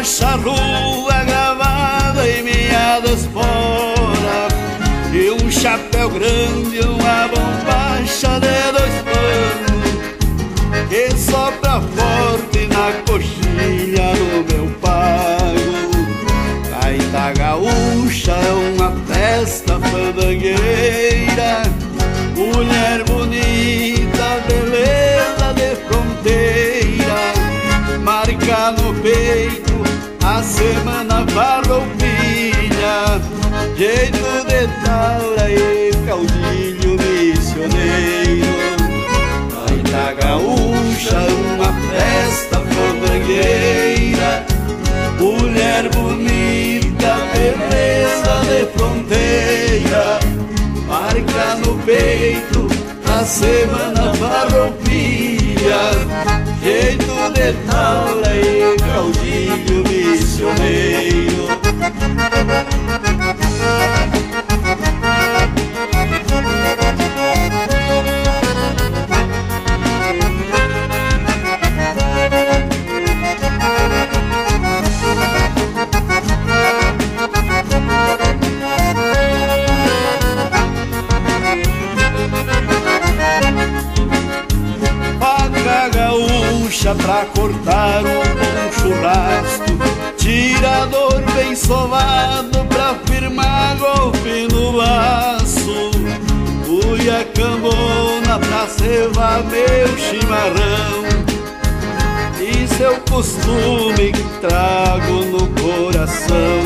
charrua gravada em minha espora, e um chapéu grande, uma bombacha de 2 panos, que sopra forte na coxilha do meu pago. Gaita gaúcha é uma festa fandangueira, mulher bonita, beleza de fronteira, marca no peito a semana farroupilha, jeito de taura e caudilho missioneiro. Gaita gaúcha, uma festa fandangueira, mulher bonita, beleza de fronteira, marca no peito a semana farroupilha, jeito de taura e caudilho missioneiro. Faca gaúcha pra cortar um bom churrasco, tirador bem sovado pra firmar golpe no baço, cuia cambona pra cevar meu chimarrão, isso é o costume que trago no coração.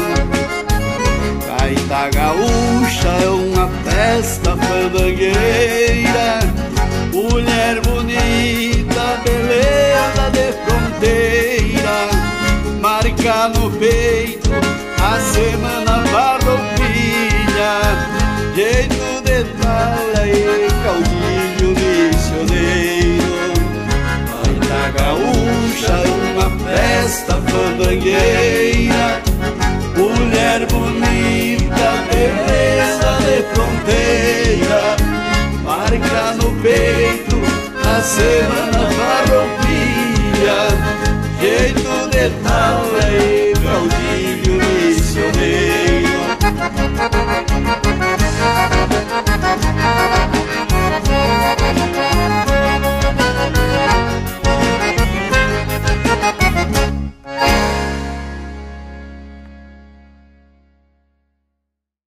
Gaita gaúcha é uma festa fandangueira, mulher bonita, beleza de fronteira, marca no peito a semana farroupilha, jeito de taura e caudilho missioneiro. Gaita gaúcha é uma festa fandangueira, mulher bonita, beleza de fronteira, marca no peito a semana farroupilha, jeito de taura e